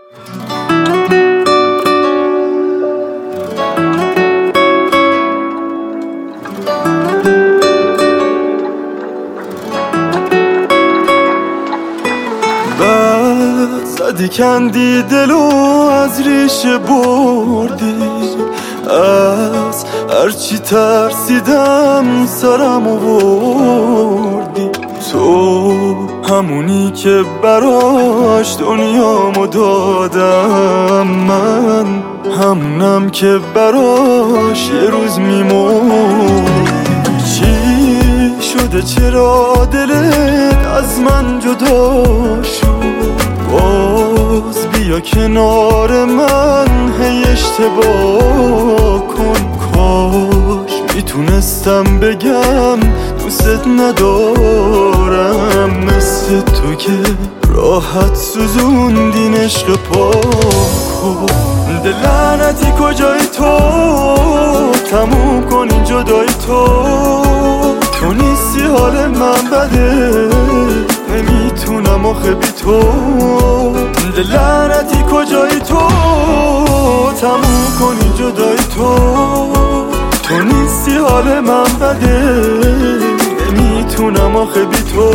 زدی کندی دلو از ریشه بردی، از هرچی ترسیدم سرم آوردی. تو همونی که براش دنیامو دادم، من همونم که براش یه روز میمردی. چی شده چرا دلت از من جدا شد؟ باز بیا کنار من، هی اشتباه کن. کاش میتونستم بگم دوست ندارم، مثل تو که راحت سوزوندین عشق پاکو. لعنتی کجای تو؟ تموم کن این جدای تو. تو نیستی حال من بده، نمیتونم آخه بی تو. لعنتی کجای تو؟ تموم کن این جدای تو. تو نیستی حال من بده، نمیتونم آخه بی تو.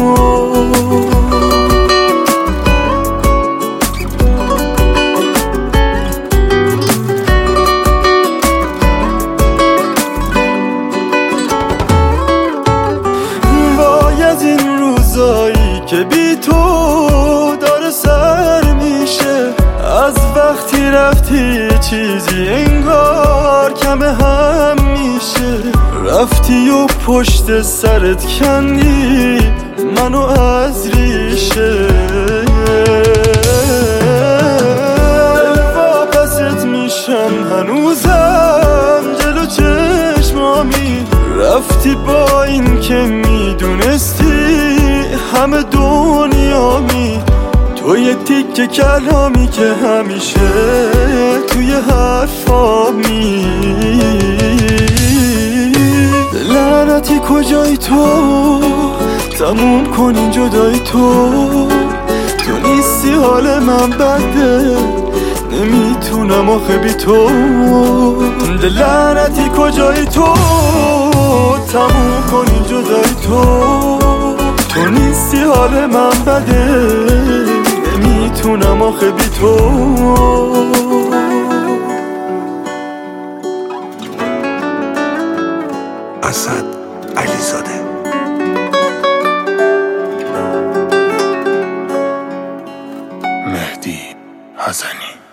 که بی تو داره سر میشه، از وقتی رفتی چیزی انگار کم هم میشه. رفتی و پشت سرت کندی منو از ریشه، دل واپست میشم هنوزم جلو چشمامی. رفتی با این که میدونستی همه دنیامی. تو یه تیکه کلامی که همیشه توی حرفامی. لعنتی کجای تو؟ تموم کن این جدای تو. تو نیستی حال من بده، نمیتونم آخه بی تو. لعنتی کجای تو؟ تموم کن این جدای تو. تو نیستی حال من بده، نمیتونم آخه بی تو. اسد علیزاده. مهدی حسنی.